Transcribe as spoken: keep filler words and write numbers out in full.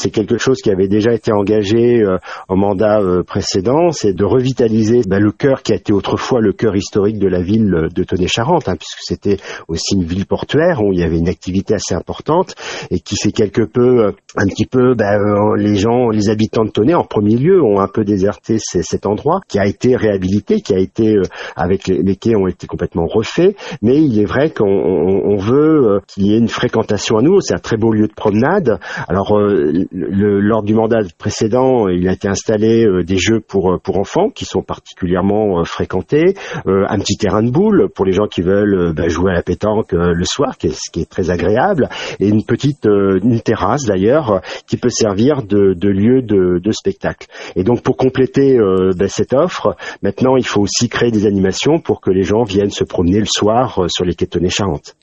c'est quelque chose qui avait déjà été engagé euh, au mandat euh, précédent, c'est de revitaliser bah, le cœur qui a été autrefois le cœur historique de la ville de Tenay-Charente, hein, puisque c'était aussi une ville portuaire où il y avait une activité assez importante et qui s'est quelque peu, euh, un petit peu, bah, euh, les gens, les habitants de Tenay en premier lieu ont un peu déserté c- cet endroit qui a été réhabilité, qui a été, euh, avec les, les quais ont été complètement refaits, mais il est vrai qu'on on, on veut euh, qu'il y ait une fréquentation à nouveau. C'est un très beau lieu de promenade. Alors, euh, le, lors du mandat précédent, il a été installé euh, des jeux pour pour enfants qui sont particulièrement euh, fréquentés, euh, un petit terrain de boules pour les gens qui veulent euh, bah, jouer à la pétanque euh, le soir, qui est, ce qui est très agréable, et une petite euh, une terrasse d'ailleurs qui peut servir de, de lieu de, de spectacle. Et donc pour compléter euh, bah, cette offre, maintenant il faut aussi créer des animations pour que les gens viennent se promener le soir euh, sur les quais de Tenay-Charente.